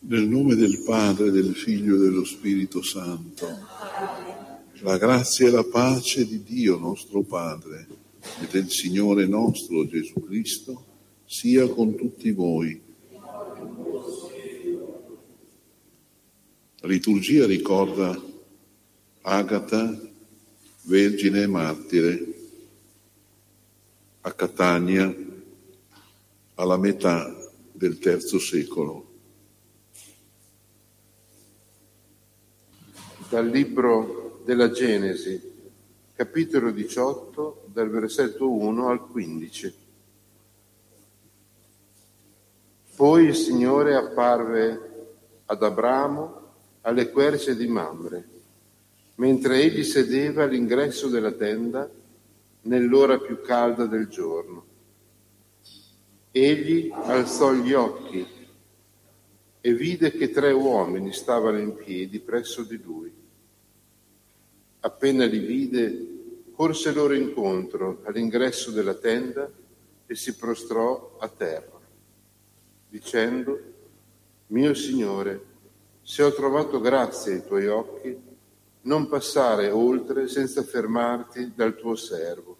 Nel nome del Padre, del Figlio e dello Spirito Santo, la grazia e la pace di Dio nostro Padre e del Signore nostro Gesù Cristo sia con tutti voi. La liturgia ricorda Agata, vergine e martire, a Catania alla metà del III secolo. Dal libro della Genesi, capitolo 18, dal versetto 1 al 15. Poi il Signore apparve ad Abramo alle querce di Mamre, mentre egli sedeva all'ingresso della tenda nell'ora più calda del giorno. Egli alzò gli occhi e vide che 3 uomini stavano in piedi presso di lui. Appena li vide, corse loro incontro all'ingresso della tenda e si prostrò a terra, dicendo: «Mio Signore, se ho trovato grazia ai tuoi occhi, non passare oltre senza fermarti dal tuo servo.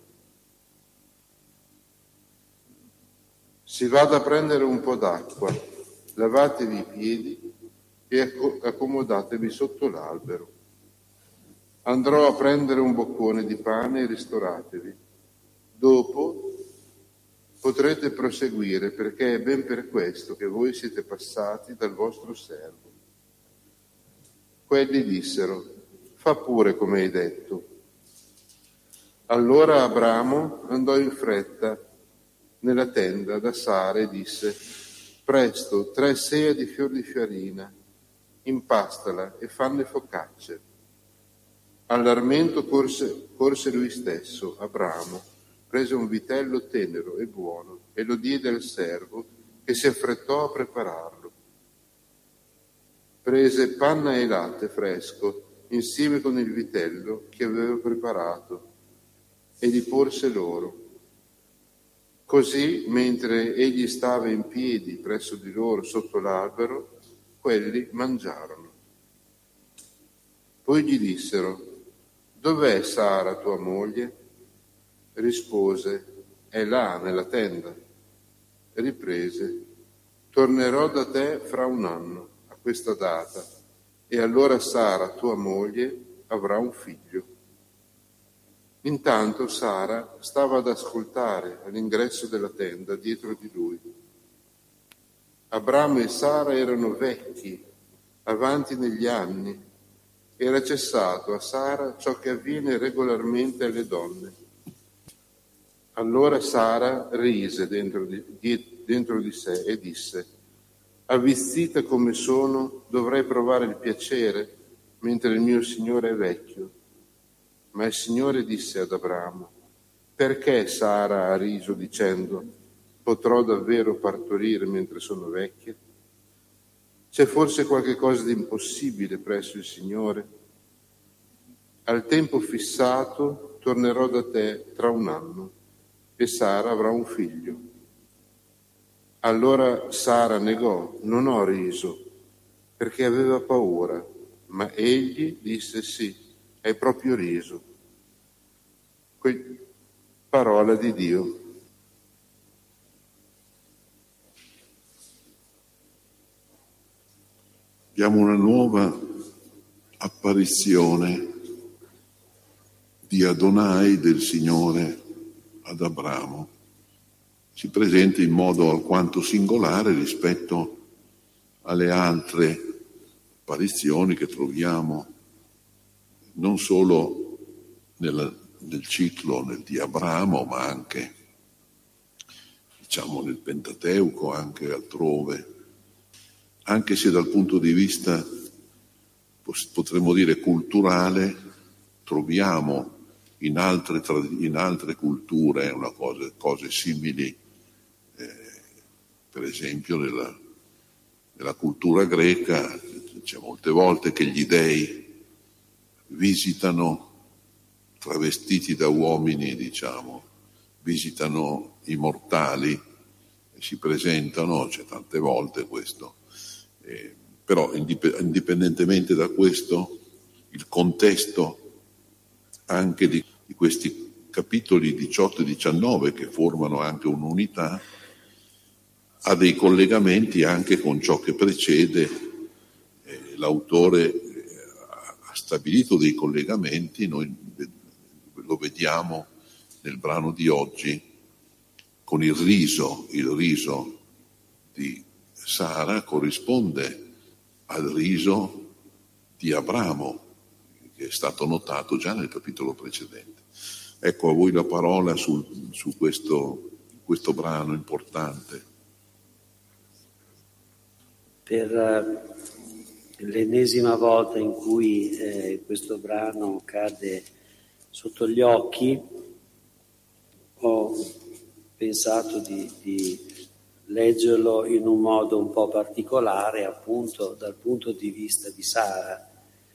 Si vada a prendere un po' d'acqua, lavatevi i piedi e accomodatevi sotto l'albero. Andrò a prendere un boccone di pane e ristoratevi. Dopo potrete proseguire, perché è ben per questo che voi siete passati dal vostro servo». Quelli dissero: «Fa pure come hai detto». Allora Abramo andò in fretta nella tenda da Sara e disse: «Presto, 3 seah di fior di farina, impastala e fanne focacce». All'armento corse lui stesso, Abramo, prese un vitello tenero e buono e lo diede al servo, che si affrettò a prepararlo. Prese panna e latte fresco insieme con il vitello che aveva preparato e li porse loro. Così, mentre egli stava in piedi presso di loro sotto l'albero, quelli mangiarono. Poi gli dissero: «Dov'è Sara, tua moglie?» Rispose: «È là, nella tenda». Riprese: «Tornerò da te fra 1 anno, a questa data, e allora Sara, tua moglie, avrà un figlio». Intanto Sara stava ad ascoltare all'ingresso della tenda dietro di lui. Abramo e Sara erano vecchi, avanti negli anni. Era cessato a Sara ciò che avviene regolarmente alle donne. Allora Sara rise dentro di sé e disse: «Avvizzita come sono, dovrei provare il piacere, mentre il mio Signore è vecchio». Ma il Signore disse ad Abramo: «Perché Sara ha riso dicendo: potrò davvero partorire mentre sono vecchia? C'è forse qualche cosa di impossibile presso il Signore? Al tempo fissato tornerò da te tra 1 anno e Sara avrà un figlio». Allora Sara negò: «Non ho riso», perché aveva paura, ma egli disse: «Sì, hai proprio riso». Parola di Dio. Abbiamo una nuova apparizione di Adonai, del Signore, ad Abramo. Si presenta in modo alquanto singolare rispetto alle altre apparizioni che troviamo non solo nel ciclo di Abramo, ma anche, nel Pentateuco, anche altrove, anche se dal punto di vista, potremmo dire, culturale, troviamo in altre culture cose simili. Per esempio nella cultura greca c'è molte volte che gli dei visitano travestiti da uomini, visitano i mortali e si presentano, c'è tante volte questo. Però indipendentemente da questo, il contesto anche di questi capitoli 18 e 19, che formano anche un'unità, ha dei collegamenti anche con ciò che precede. L'autore ha stabilito dei collegamenti, noi lo vediamo nel brano di oggi con il riso di Sara corrisponde al riso di Abramo, che è stato notato già nel capitolo precedente. Ecco, a voi la parola su questo brano importante. Per l'ennesima volta in cui questo brano cade sotto gli occhi, ho pensato di leggerlo in un modo un po' particolare, appunto dal punto di vista di Sara,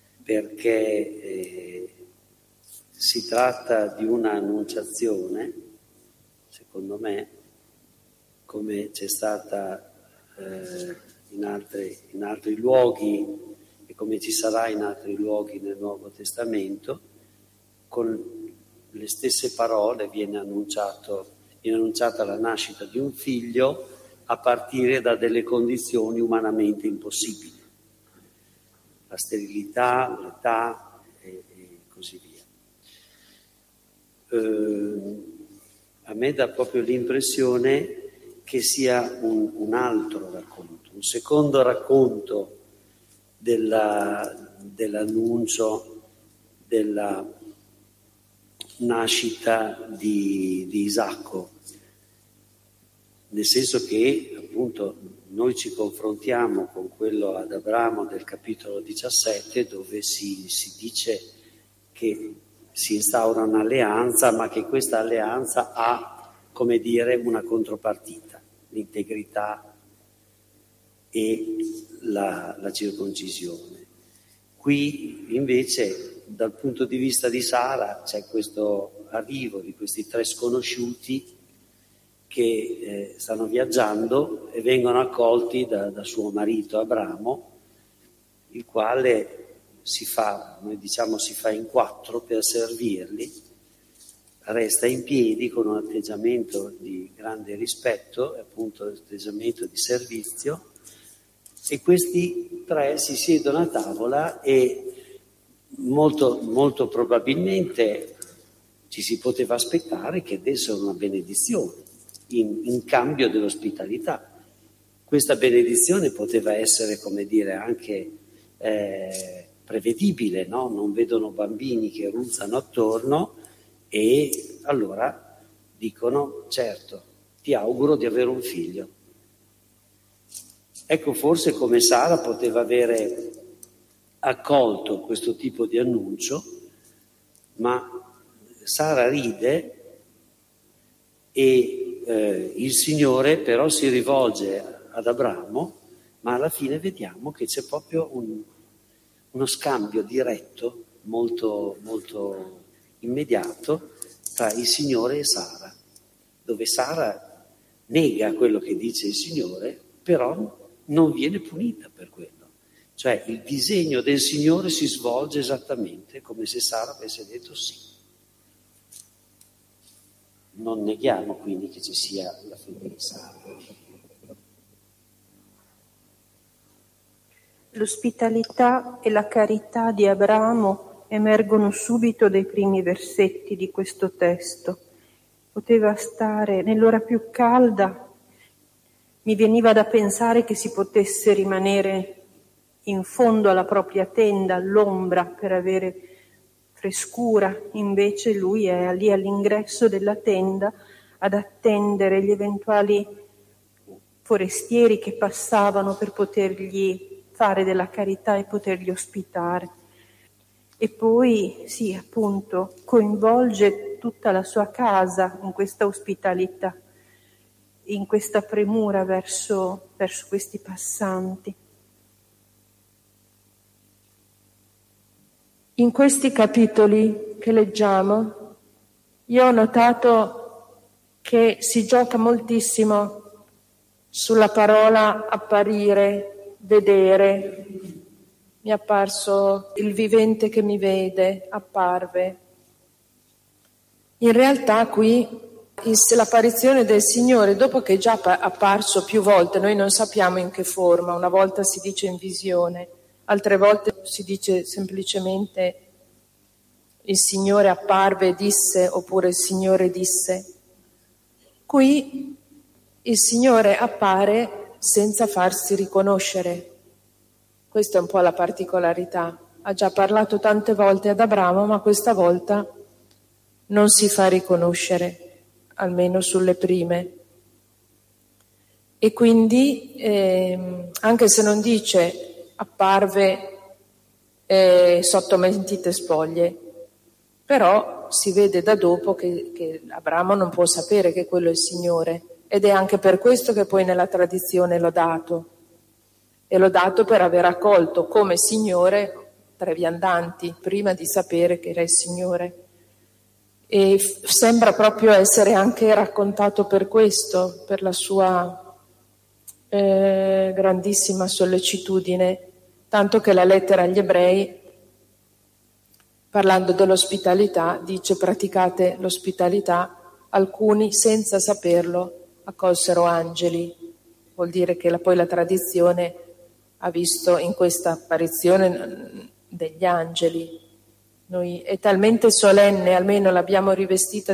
perché si tratta di una annunciazione, secondo me, come c'è stata in altri luoghi e come ci sarà in altri luoghi nel Nuovo Testamento. Con le stesse parole viene annunciata la nascita di un figlio a partire da delle condizioni umanamente impossibili, la sterilità, l'età e così via. A me dà proprio l'impressione che sia un altro racconto, un secondo racconto dell'annuncio della nascita di Isacco, nel senso che appunto noi ci confrontiamo con quello ad Abramo del capitolo 17, dove si dice che si instaura un'alleanza, ma che questa alleanza ha, come dire, una contropartita, l'integrità e la circoncisione. Qui invece dal punto di vista di Sara c'è questo arrivo di questi tre sconosciuti che stanno viaggiando e vengono accolti da suo marito Abramo, il quale si fa in quattro per servirli, resta in piedi con un atteggiamento di grande rispetto, appunto atteggiamento di servizio, e questi tre si siedono a tavola e molto, molto probabilmente ci si poteva aspettare che dessero una benedizione in cambio dell'ospitalità. Questa benedizione poteva essere, come dire, anche prevedibile, no? Non vedono bambini che ruzzano attorno e allora dicono: certo, ti auguro di avere un figlio. Ecco, forse come Sara poteva avere accolto questo tipo di annuncio, ma Sara ride e il Signore però si rivolge ad Abramo, ma alla fine vediamo che c'è proprio uno scambio diretto, molto, molto immediato, tra il Signore e Sara, dove Sara nega quello che dice il Signore, però non viene punita per quello. Cioè il disegno del Signore si svolge esattamente come se Sara avesse detto sì. Non neghiamo quindi che ci sia la fede di Sara. L'ospitalità e la carità di Abramo emergono subito dai primi versetti di questo testo. Poteva stare nell'ora più calda. Mi veniva da pensare che si potesse rimanere in fondo alla propria tenda, all'ombra, per avere frescura. Invece lui è lì all'ingresso della tenda ad attendere gli eventuali forestieri che passavano per potergli fare della carità e poterli ospitare. E poi, sì, appunto, coinvolge tutta la sua casa in questa ospitalità, in questa premura verso questi passanti. In questi capitoli che leggiamo, io ho notato che si gioca moltissimo sulla parola apparire, vedere, mi è apparso il vivente che mi vede, apparve. In realtà qui l'apparizione del Signore, dopo che è già apparso più volte, noi non sappiamo in che forma, una volta si dice in visione, altre volte si dice semplicemente il Signore apparve e disse, oppure il Signore disse. Qui il Signore appare senza farsi riconoscere. Questa è un po' la particolarità. Ha già parlato tante volte ad Abramo, ma questa volta non si fa riconoscere, almeno sulle prime. E quindi, anche se non dice apparve sotto mentite spoglie, però si vede da dopo che Abramo non può sapere che quello è il Signore, ed è anche per questo che poi nella tradizione è lodato per aver accolto come Signore 3 viandanti prima di sapere che era il Signore. E sembra proprio essere anche raccontato per questo, per la sua grandissima sollecitudine, tanto che la lettera agli Ebrei, parlando dell'ospitalità, dice: praticate l'ospitalità, alcuni senza saperlo accolsero angeli. Vuol dire che poi la tradizione ha visto in questa apparizione degli angeli. Noi è talmente solenne, almeno l'abbiamo rivestita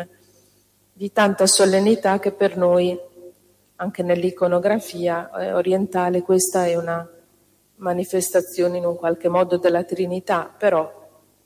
di tanta solennità, che per noi, anche nell'iconografia orientale, questa è una manifestazione in un qualche modo della Trinità, però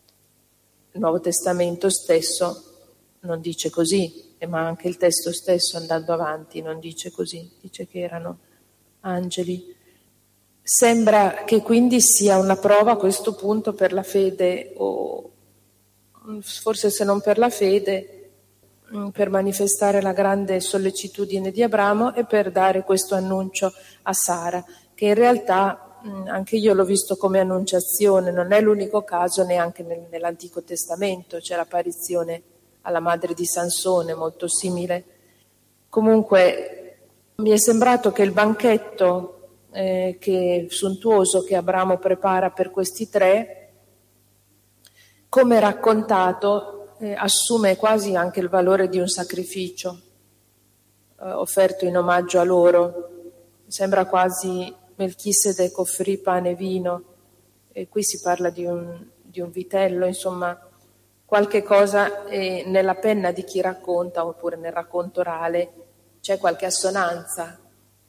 il Nuovo Testamento stesso non dice così, ma anche il testo stesso, andando avanti, non dice così, dice che erano angeli. Sembra che quindi sia una prova a questo punto per la fede, o forse se non per la fede, per manifestare la grande sollecitudine di Abramo e per dare questo annuncio a Sara, che in realtà anche io l'ho visto come annunciazione, non è l'unico caso, neanche nell'Antico Testamento c'è l'apparizione alla madre di Sansone, molto simile. Comunque mi è sembrato che il banchetto sontuoso che Abramo prepara per questi 3, come raccontato, assume quasi anche il valore di un sacrificio offerto in omaggio a loro. Sembra quasi Melchisedec offrì pane e vino, e qui si parla di un vitello, insomma qualche cosa nella penna di chi racconta, oppure nel racconto orale, c'è qualche assonanza.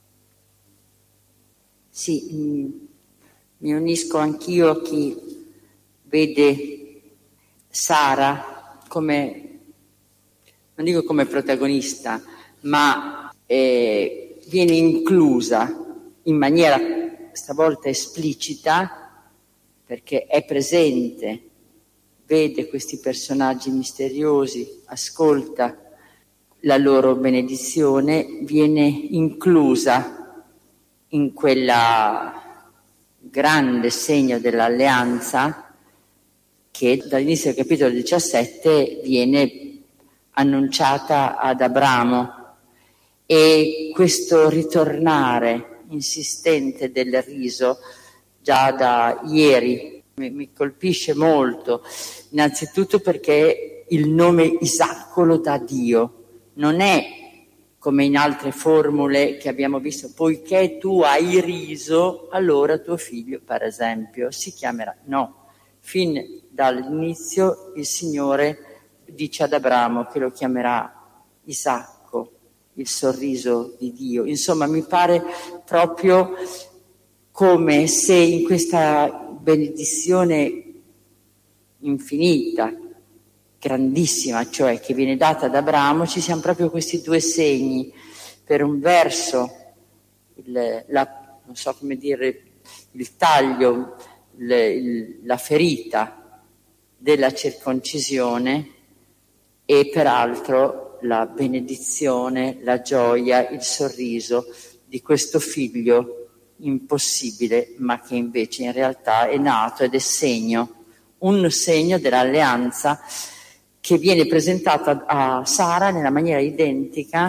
Sì, mi unisco anch'io a chi vede Sara come, non dico come protagonista, ma viene inclusa in maniera stavolta esplicita, perché è presente, vede questi personaggi misteriosi, ascolta la loro benedizione, viene inclusa in quella grande segno dell'alleanza che dall'inizio del capitolo 17 viene annunciata ad Abramo. E questo ritornare insistente del riso già da ieri mi colpisce molto, innanzitutto perché il nome Isacco lo dà Dio, non è come in altre formule che abbiamo visto, poiché tu hai riso, allora tuo figlio, per esempio, si chiamerà. No, fin dall'inizio il Signore dice ad Abramo che lo chiamerà Isacco, il sorriso di Dio. Insomma, mi pare proprio come se in questa benedizione infinita, grandissima, cioè che viene data ad Abramo, ci siano proprio questi 2 segni. Per un verso non so come dire, il taglio, la ferita della circoncisione, e peraltro la benedizione, la gioia, il sorriso di questo figlio impossibile, ma che invece in realtà è nato ed è un segno dell'alleanza che viene presentata a Sara nella maniera identica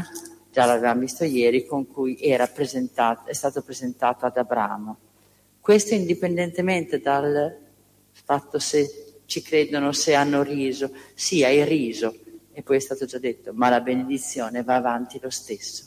già l'abbiamo visto ieri, con cui è stato presentato ad Abramo. Questo indipendentemente dal fatto se ci credono, se hanno riso. Sì, hai riso, e poi è stato già detto, ma la benedizione va avanti lo stesso.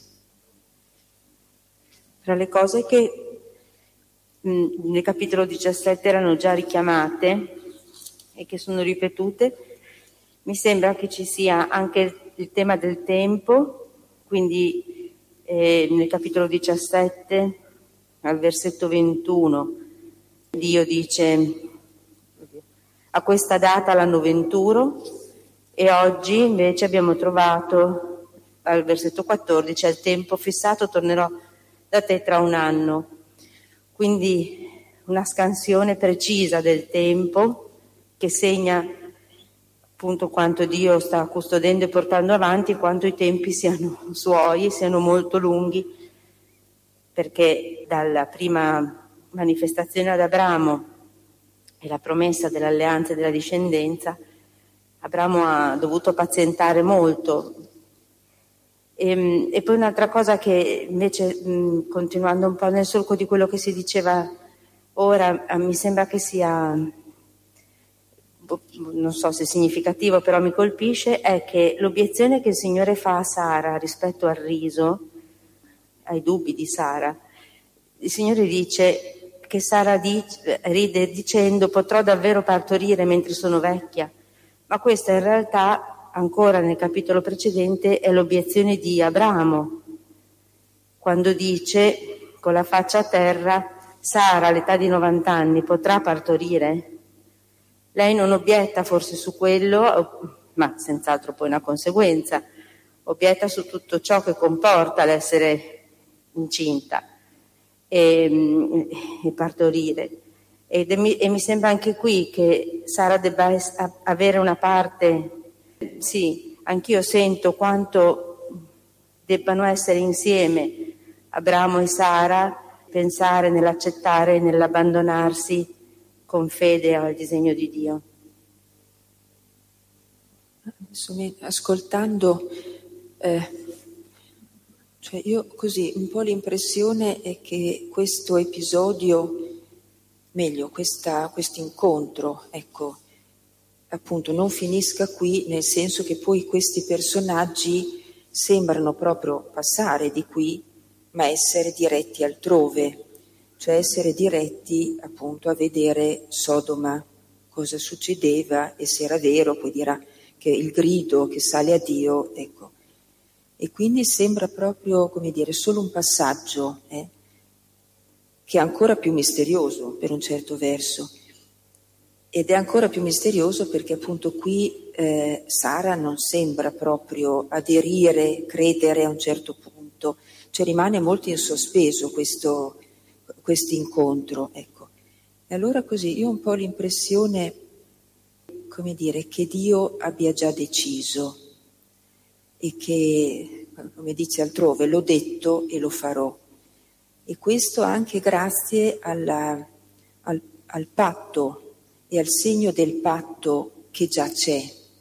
Tra le cose che nel capitolo 17 erano già richiamate e che sono ripetute, mi sembra che ci sia anche il tema del tempo, quindi nel capitolo 17 al versetto 21 Dio dice: a questa data l'anno venturo, e oggi invece abbiamo trovato al versetto 14: al tempo fissato tornerò da te tra un anno. Quindi una scansione precisa del tempo che segna appunto quanto Dio sta custodendo e portando avanti, quanto i tempi siano suoi, siano molto lunghi, perché dalla prima manifestazione ad Abramo e la promessa dell'alleanza e della discendenza, Abramo ha dovuto pazientare molto. E poi un'altra cosa che invece, continuando un po' nel solco di quello che si diceva ora, mi sembra che sia, non so se è significativo, però mi colpisce, è che l'obiezione che il Signore fa a Sara rispetto al riso, ai dubbi di Sara, il Signore dice che Sara ride dicendo: potrò davvero partorire mentre sono vecchia? Ma questa in realtà, ancora nel capitolo precedente, è l'obiezione di Abramo, quando dice con la faccia a terra: Sara all'età di 90 anni potrà partorire? Lei non obietta forse su quello, ma senz'altro poi una conseguenza, obietta su tutto ciò che comporta l'essere incinta e partorire. E mi sembra anche qui che Sara debba avere una parte. Sì, anch'io sento quanto debbano essere insieme Abramo e Sara, pensare nell'accettare e nell'abbandonarsi con fede al disegno di Dio. Ascoltando, cioè io così un po' l'impressione è che questo episodio, meglio questo incontro, ecco, appunto non finisca qui, nel senso che poi questi personaggi sembrano proprio passare di qui, ma essere diretti altrove, cioè essere diretti appunto a vedere Sodoma, cosa succedeva, e se era vero poi dirà che il grido che sale a Dio, ecco. E quindi sembra proprio, come dire, solo un passaggio, che è ancora più misterioso per un certo verso. Ed è ancora più misterioso perché appunto qui Sara non sembra proprio aderire, credere a un certo punto, cioè rimane molto in sospeso questo incontro, ecco. E allora così io ho un po' l'impressione, come dire, che Dio abbia già deciso e che, come dice altrove, l'ho detto e lo farò. E questo anche grazie al patto e al segno del patto che già c'è.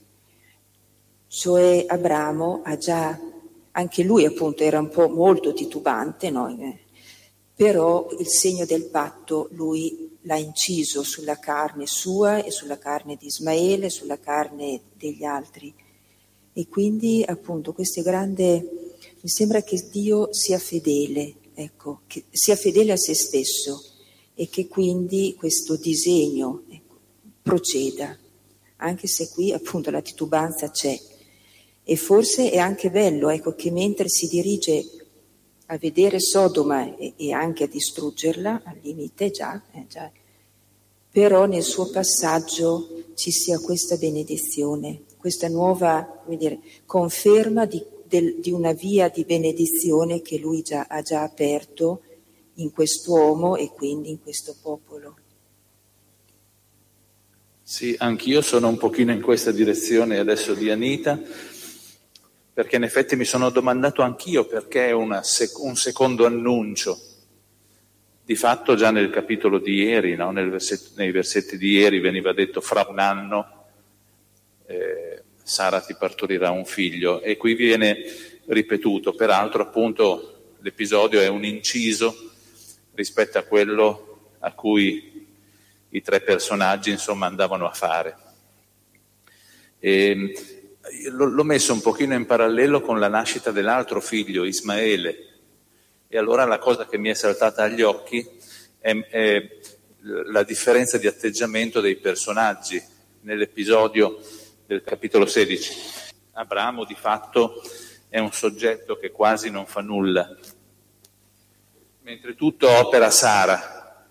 Cioè Abramo ha già, anche lui appunto era un po' molto titubante, no? Però il segno del patto lui l'ha inciso sulla carne sua e sulla carne di Ismaele, sulla carne degli altri. E quindi appunto questo è grande, mi sembra che Dio sia fedele, ecco, che sia fedele a se stesso e che quindi questo disegno, ecco, proceda, anche se qui appunto la titubanza c'è. E forse è anche bello, ecco, che mentre si dirige a vedere Sodoma e anche a distruggerla, al limite già, però nel suo passaggio ci sia questa benedizione, questa nuova, come dire, conferma di una via di benedizione che lui ha già aperto in quest'uomo e quindi in questo popolo. Sì, anch'io sono un pochino in questa direzione adesso di Anita, perché in effetti mi sono domandato anch'io perché è un secondo annuncio. Di fatto già nel capitolo di ieri, no? Nei versetti di ieri veniva detto: fra un anno Sara ti partorirà un figlio, e qui viene ripetuto. Peraltro, appunto, l'episodio è un inciso rispetto a quello a cui i tre personaggi, insomma, andavano a fare. L'ho messo un pochino in parallelo con la nascita dell'altro figlio, Ismaele, e allora la cosa che mi è saltata agli occhi è la differenza di atteggiamento dei personaggi nell'episodio del capitolo 16. Abramo di fatto è un soggetto che quasi non fa nulla, mentre tutto opera Sara,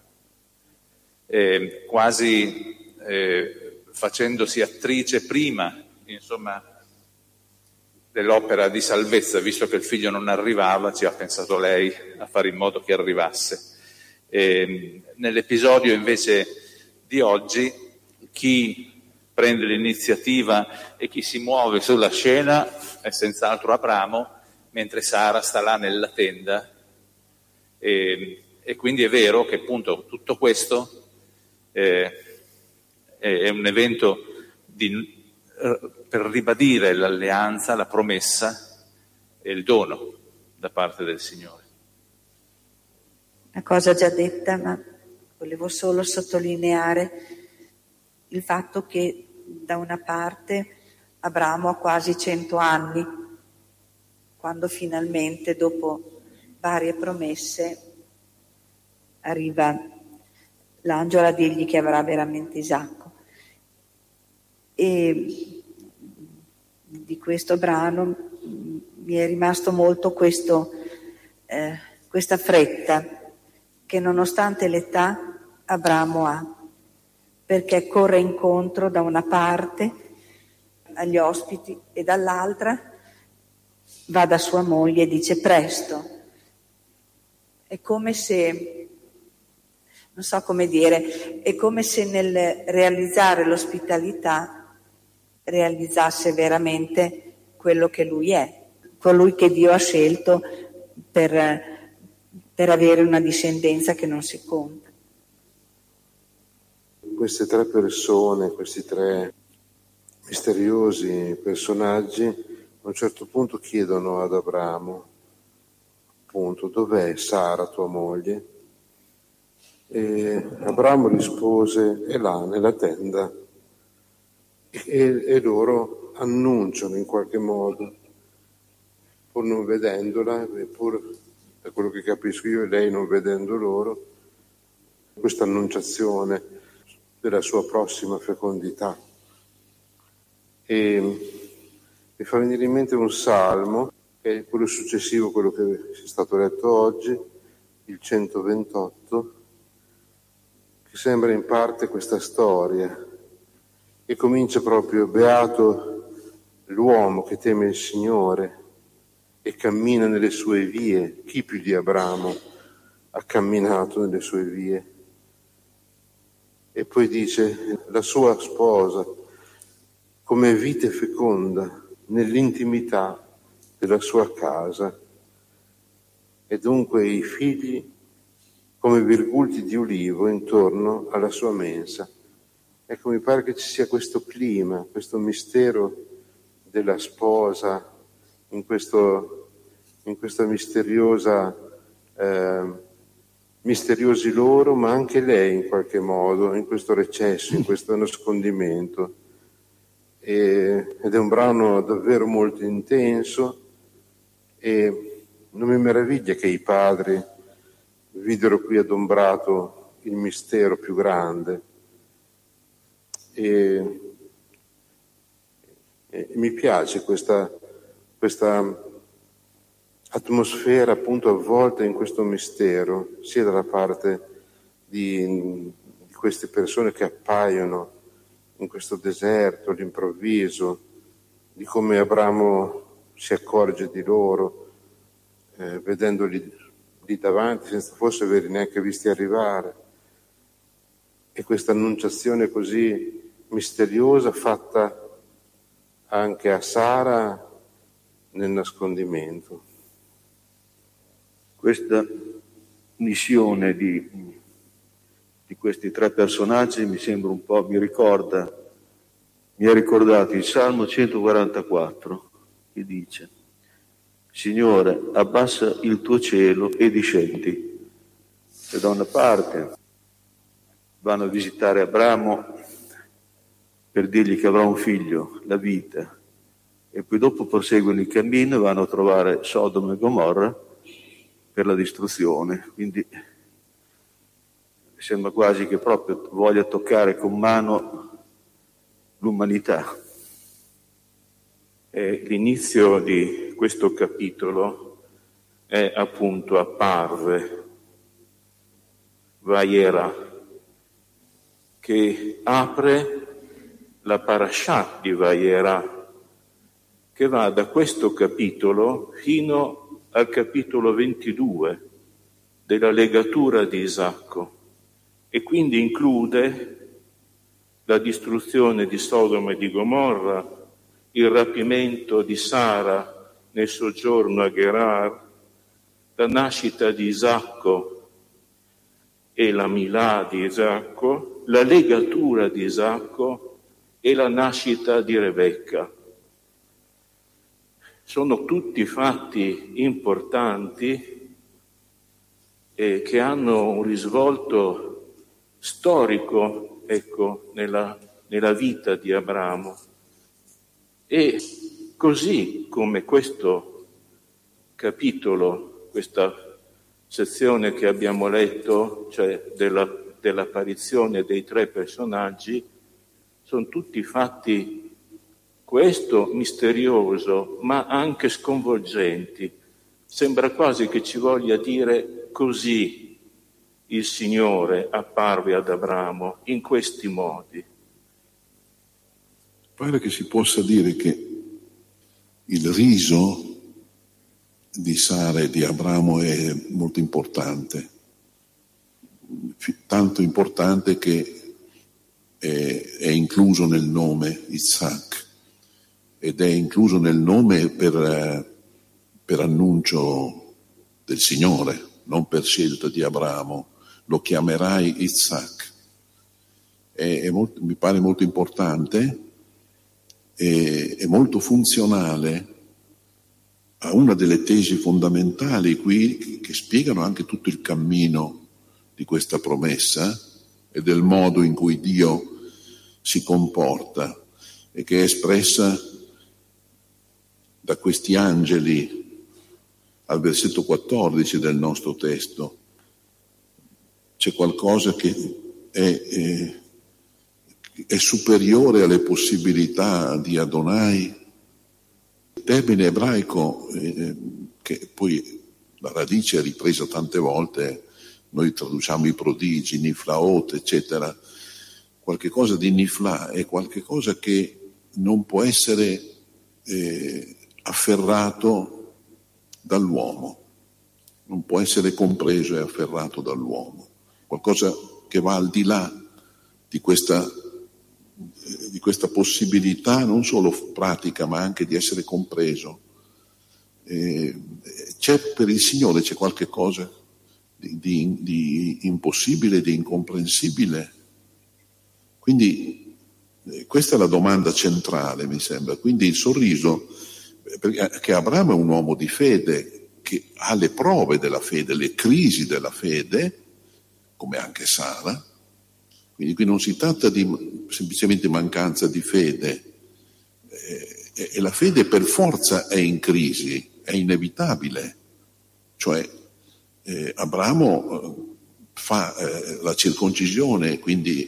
quasi facendosi attrice prima, insomma, dell'opera di salvezza, visto che il figlio non arrivava, ci ha pensato lei a fare in modo che arrivasse. Nell'episodio invece di oggi, chi prende l'iniziativa e chi si muove sulla scena è senz'altro Abramo, mentre Sara sta là nella tenda, e quindi è vero che appunto tutto questo è un evento per ribadire l'alleanza, la promessa e il dono da parte del Signore. Una cosa già detta, ma volevo solo sottolineare il fatto che da una parte Abramo ha quasi 100 anni, quando finalmente, dopo varie promesse, arriva l'angelo a dirgli che avrà veramente Isacco. E di questo brano mi è rimasto molto questa fretta che nonostante l'età Abramo ha, perché corre incontro da una parte agli ospiti e dall'altra va da sua moglie e dice presto. È come se, non so come dire, è come se nel realizzare l'ospitalità realizzasse veramente quello che lui è, colui che Dio ha scelto per avere una discendenza che non si conta. Queste tre persone, questi tre misteriosi personaggi, a un certo punto chiedono ad Abramo, appunto, dov'è Sara, tua moglie? E Abramo rispose, è là, nella tenda. E loro annunciano in qualche modo, pur non vedendola, pur da quello che capisco io e lei non vedendo loro, questa annunciazione della sua prossima fecondità. E mi fa venire in mente un salmo, che è quello successivo, quello che è stato letto oggi, il 128, che sembra in parte questa storia, che comincia proprio: beato l'uomo che teme il Signore e cammina nelle sue vie. Chi più di Abramo ha camminato nelle sue vie? E poi dice: la sua sposa come vite feconda nell'intimità della sua casa, e dunque i figli come virgulti di ulivo intorno alla sua mensa. Ecco, mi pare che ci sia questo clima, questo mistero della sposa, in questa misteriosi loro, ma anche lei in qualche modo, in questo recesso, in questo nascondimento. Ed è un brano davvero molto intenso, e non mi meraviglia che i padri videro qui adombrato il mistero più grande. E mi piace questa atmosfera appunto avvolta in questo mistero, sia dalla parte di queste persone che appaiono in questo deserto all'improvviso, di come Abramo si accorge di loro, vedendoli lì davanti senza forse averli neanche visti arrivare, e questa annunciazione così misteriosa fatta anche a Sara nel nascondimento. Questa missione di questi tre personaggi mi sembra un po', mi ha ricordato il Salmo 144, che dice: Signore, abbassa il tuo cielo e discendi. E da una parte vanno a visitare Abramo per dirgli che avrà un figlio, la vita, e poi dopo proseguono il cammino e vanno a trovare Sodoma e Gomorra per la distruzione. Quindi sembra quasi che proprio voglia toccare con mano l'umanità. L'inizio di questo capitolo è appunto apparve, Vayera, che apre la parasha di Vayera, che va da questo capitolo fino al capitolo 22 della legatura di Isacco, e quindi include la distruzione di Sodoma e di Gomorra, il rapimento di Sara nel soggiorno a Gerar, la nascita di Isacco e la Milà di Isacco, la legatura di Isacco e la nascita di Rebecca. Sono tutti fatti importanti che hanno un risvolto storico, nella vita di Abramo. E così come questo capitolo, questa sezione che abbiamo letto, cioè dell'apparizione dei tre personaggi, sono tutti fatti questo misterioso, ma anche sconvolgenti. Sembra quasi che ci voglia dire: così il Signore apparve ad Abramo, in questi modi. Pare che si possa dire che il riso di Sara e di Abramo è molto importante, tanto importante che è incluso nel nome Isaac, ed è incluso nel nome per annuncio del Signore, non per scelta di Abramo. Lo chiamerai Isaac. Mi pare molto importante. È molto funzionale a una delle tesi fondamentali qui che spiegano anche tutto il cammino di questa promessa e del modo in cui Dio si comporta, e che è espressa da questi angeli al versetto 14 del nostro testo. C'è qualcosa che è superiore alle possibilità di Adonai. Il termine ebraico, che poi la radice è ripresa tante volte, noi traduciamo i prodigi, niflaot, eccetera. Qualche cosa di nifla è qualche cosa che non può essere afferrato dall'uomo, non può essere compreso e afferrato dall'uomo, qualcosa che va al di là di questa possibilità non solo pratica ma anche di essere compreso. Per il Signore c'è qualche cosa di impossibile, di incomprensibile. Quindi questa è la domanda centrale, mi sembra. Quindi il sorriso, perché Abramo è un uomo di fede che ha le prove della fede, le crisi della fede, come anche Sara. Quindi qui non si tratta di semplicemente mancanza di fede, e la fede per forza è in crisi, è inevitabile. Cioè Abramo fa la circoncisione, quindi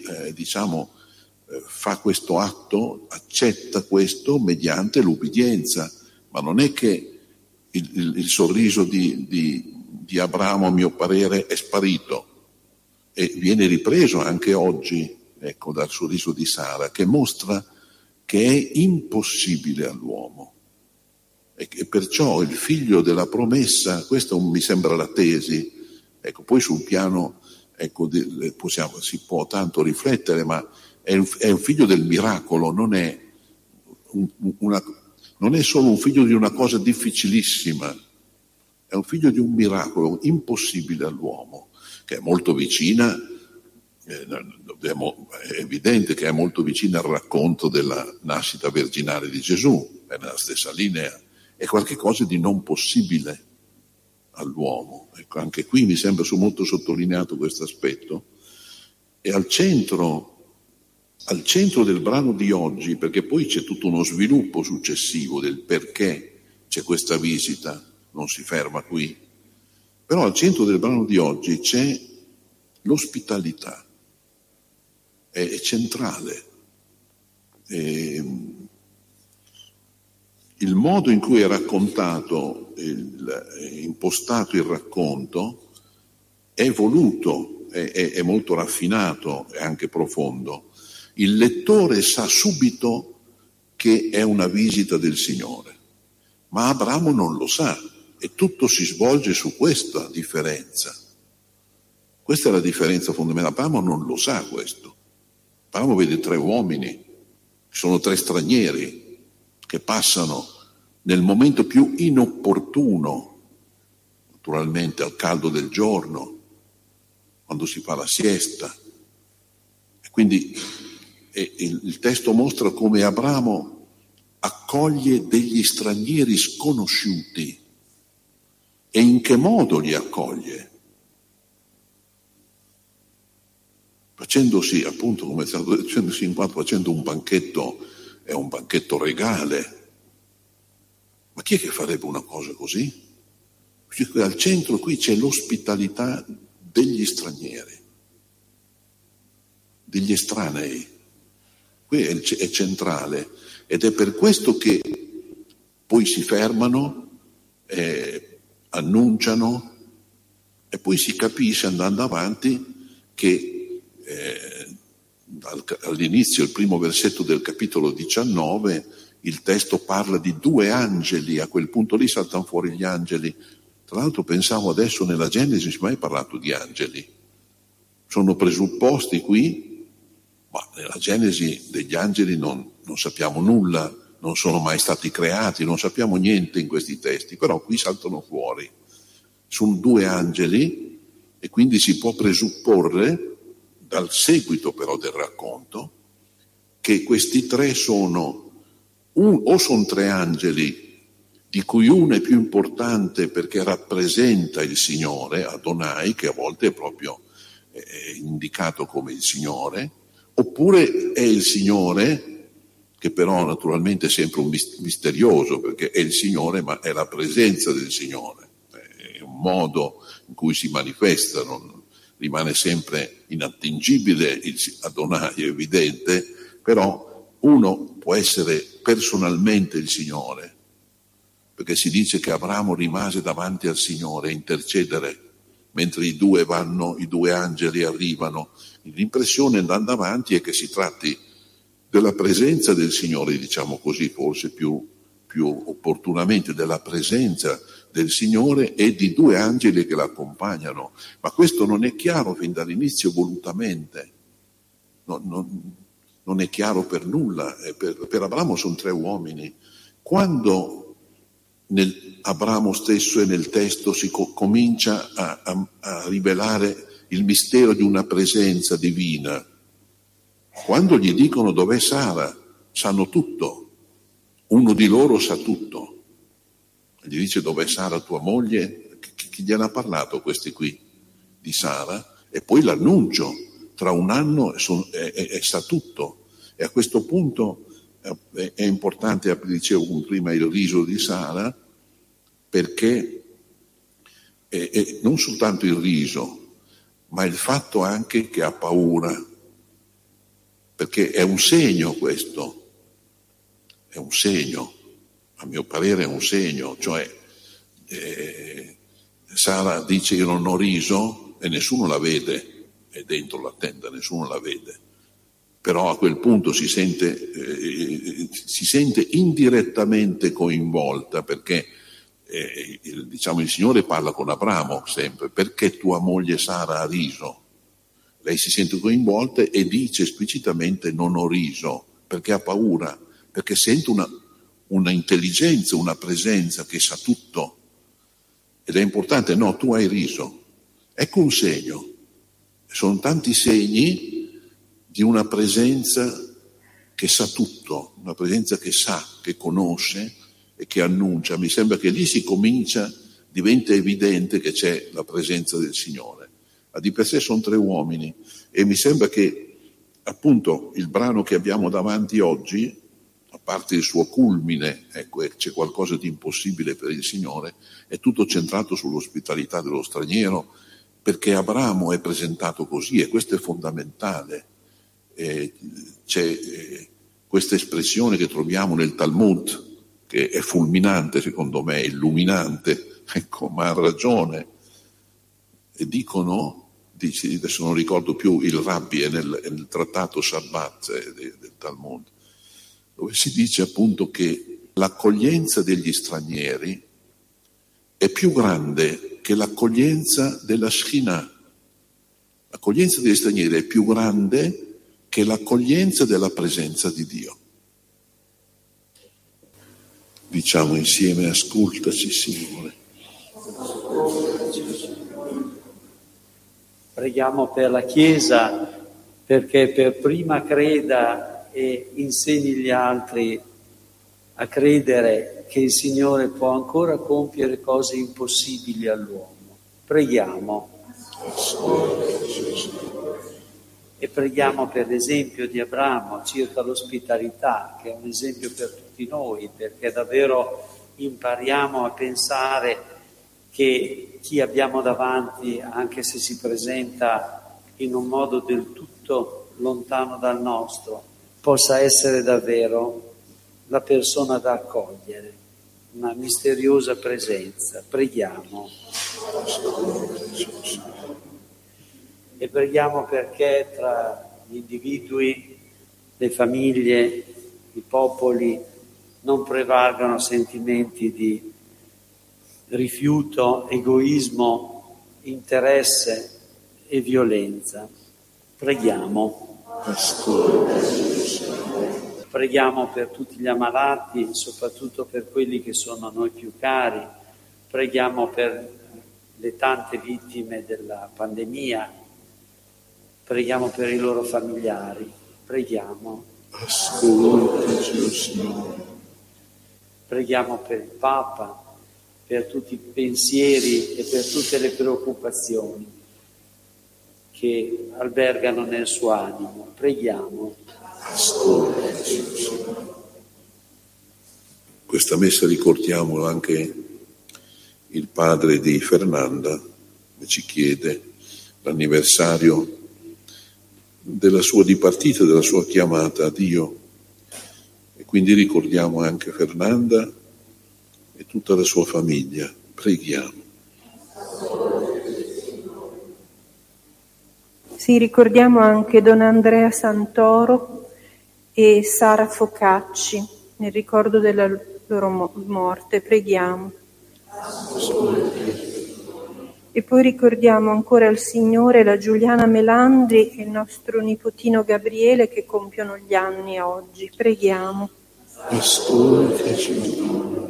fa questo atto, accetta questo mediante l'ubbidienza, ma non è che il sorriso di Abramo, a mio parere, è sparito. E viene ripreso anche oggi, dal sorriso di Sara, che mostra che è impossibile all'uomo. E perciò il figlio della promessa, questa mi sembra la tesi, poi sul piano, si può tanto riflettere, ma è un figlio del miracolo, non è solo un figlio di una cosa difficilissima, è un figlio di un miracolo impossibile all'uomo, che è molto vicina, è evidente che è molto vicina al racconto della nascita virginale di Gesù, è nella stessa linea, è qualcosa di non possibile all'uomo. Ecco, anche qui mi sembra molto sottolineato questo aspetto. E al centro del brano di oggi, perché poi c'è tutto uno sviluppo successivo del perché c'è questa visita, non si ferma qui, però al centro del brano di oggi c'è l'ospitalità, è centrale. Il modo in cui è raccontato, impostato il racconto, è voluto, è molto raffinato e anche profondo. Il lettore sa subito che è una visita del Signore, ma Abramo non lo sa e tutto si svolge su questa differenza. Questa è la differenza fondamentale. Abramo non lo sa questo. Abramo vede 3 uomini, sono 3 stranieri che passano nel momento più inopportuno, naturalmente al caldo del giorno, quando si fa la siesta. E quindi il testo mostra come Abramo accoglie degli stranieri sconosciuti e in che modo li accoglie. Facendosi, appunto, come è stato facendosi in quanto facendo un banchetto, è un banchetto regale. Ma chi è che farebbe una cosa così? Al centro qui c'è l'ospitalità degli stranieri, degli estranei. Qui è centrale ed è per questo che poi si fermano, annunciano e poi si capisce andando avanti che all'inizio, il primo versetto del capitolo 19, il testo parla di 2 angeli, a quel punto lì saltano fuori gli angeli. Tra l'altro pensavo adesso nella Genesi non si è mai parlato di angeli, sono presupposti qui, ma nella Genesi degli angeli non sappiamo nulla, non sono mai stati creati, non sappiamo niente in questi testi, però qui saltano fuori. Sono 2 angeli e quindi si può presupporre dal seguito però del racconto che questi 3 sono o sono 3 angeli di cui uno è più importante perché rappresenta il Signore, Adonai, che a volte è proprio indicato come il Signore, oppure è il Signore, che però naturalmente è sempre un misterioso, perché è il Signore ma è la presenza del Signore, è un modo in cui si manifesta, rimane sempre inattingibile, il Adonai è evidente, però uno può essere personalmente il Signore, perché si dice che Abramo rimase davanti al Signore a intercedere, mentre i 2 angeli arrivano. L'impressione andando avanti è che si tratti della presenza del Signore, diciamo così, forse più opportunamente della presenza del Signore e di 2 angeli che l'accompagnano. Ma questo non è chiaro fin dall'inizio volutamente, non è chiaro per nulla. Per Abramo sono 3 uomini. Quando Abramo stesso e nel testo si comincia a rivelare il mistero di una presenza divina, quando gli dicono dov'è Sara, sanno tutto. Uno di loro sa tutto. Gli dice dov'è Sara tua moglie? Chi gliene ha parlato questi qui? Di Sara? E poi l'annuncio, tra 1 anno sa tutto. E a questo punto è importante, dicevo prima, il riso di Sara, perché non soltanto il riso, ma il fatto anche che ha paura, perché è un segno questo, è un segno, a mio parere è un segno, cioè Sara dice io non ho riso e nessuno la vede, è dentro la tenda, nessuno la vede, però a quel punto si sente indirettamente coinvolta, perché il Signore parla con Abramo sempre, perché tua moglie Sara ha riso? Lei si sente coinvolta e dice esplicitamente non ho riso, perché ha paura, perché sente una intelligenza, una presenza che sa tutto. Ed è importante, no, tu hai riso. Ecco un segno. Sono tanti segni di una presenza che sa tutto, una presenza che sa, che conosce e che annuncia, mi sembra che lì si comincia, diventa evidente che c'è la presenza del Signore. Ma di per sé sono 3 uomini e mi sembra che appunto il brano che abbiamo davanti oggi, a parte il suo culmine, ecco, c'è qualcosa di impossibile per il Signore, è tutto centrato sull'ospitalità dello straniero, perché Abramo è presentato così e questo è fondamentale. C'è questa espressione che troviamo nel Talmud, che è fulminante secondo me, illuminante, ecco, ma ha ragione. E dicono, adesso non ricordo più, il Rabbi è nel trattato Shabbat del Talmud, dove si dice appunto che l'accoglienza degli stranieri è più grande che l'accoglienza della Shekhinah. L'accoglienza degli stranieri è più grande che l'accoglienza della presenza di Dio. Diciamo insieme: ascoltaci, Signore. Preghiamo per la Chiesa perché per prima creda e insegni gli altri a credere che il Signore può ancora compiere cose impossibili all'uomo. Preghiamo. E preghiamo per l'esempio di Abramo circa l'ospitalità, che è un esempio per tutti noi, perché davvero impariamo a pensare che chi abbiamo davanti, anche se si presenta in un modo del tutto lontano dal nostro, possa essere davvero la persona da accogliere, una misteriosa presenza. Preghiamo. E preghiamo perché tra gli individui, le famiglie, i popoli non prevalgano sentimenti di rifiuto, egoismo, interesse e violenza. Preghiamo. Preghiamo per tutti gli ammalati, soprattutto per quelli che sono a noi più cari. Preghiamo per le tante vittime della pandemia. Preghiamo per i loro familiari. Preghiamo. Ascoltaci, Signore. Preghiamo per il Papa, per tutti i pensieri e per tutte le preoccupazioni che albergano nel suo animo. Preghiamo. Ascoltaci, Signore. Questa messa ricordiamo anche il padre di Fernanda, che ci chiede l'anniversario della sua dipartita, della sua chiamata a Dio. E quindi ricordiamo anche Fernanda e tutta la sua famiglia. Preghiamo. Sì, ricordiamo anche Don Andrea Santoro e Sara Focacci nel ricordo della loro morte. Preghiamo. E poi ricordiamo ancora il Signore, la Giuliana Melandri e il nostro nipotino Gabriele che compiono gli anni oggi. Preghiamo. Ascoltaci.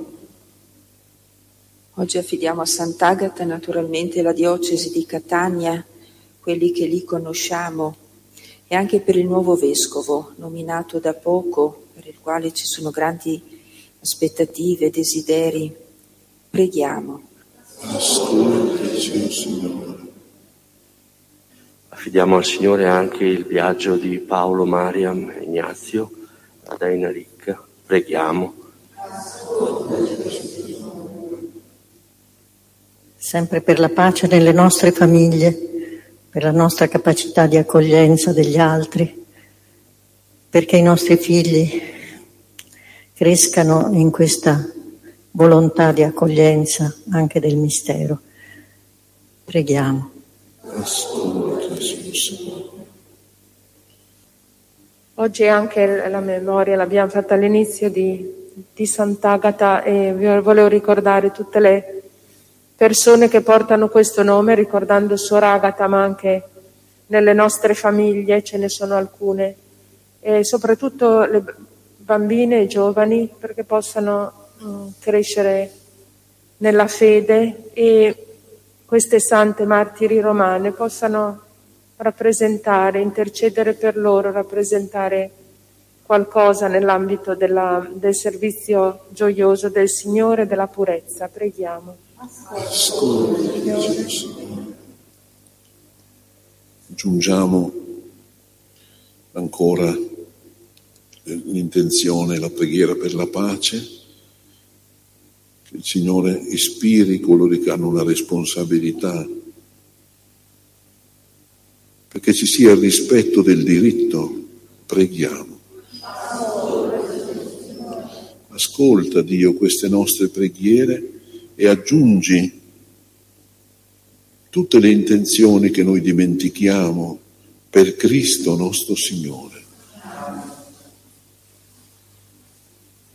Oggi affidiamo a Sant'Agata naturalmente la diocesi di Catania, quelli che lì conosciamo, e anche per il nuovo vescovo nominato da poco, per il quale ci sono grandi aspettative, desideri. Preghiamo. Ascoltaci, Signore. Affidiamo al Signore anche il viaggio di Paolo, Mariam e Ignazio ad Aina Ricca. Preghiamo. Sempre per la pace nelle nostre famiglie, per la nostra capacità di accoglienza degli altri, perché i nostri figli crescano in questa volontà di accoglienza anche del mistero. Preghiamo. Ascoltaci, Signore. Oggi anche la memoria l'abbiamo fatta all'inizio di Sant'Agata e volevo ricordare tutte le persone che portano questo nome, ricordando Suor Agata, ma anche nelle nostre famiglie ce ne sono alcune, e soprattutto le bambine e giovani, perché possano crescere nella fede e queste sante martiri romane possano rappresentare, intercedere per loro, rappresentare qualcosa nell'ambito del servizio gioioso del Signore, della purezza. Preghiamo. Aggiungiamo ancora l'intenzione, la preghiera per la pace, che il Signore ispiri coloro che hanno una responsabilità, perché ci sia il rispetto del diritto. Preghiamo. Ascolta, Dio, queste nostre preghiere e aggiungi tutte le intenzioni che noi dimentichiamo per Cristo nostro Signore.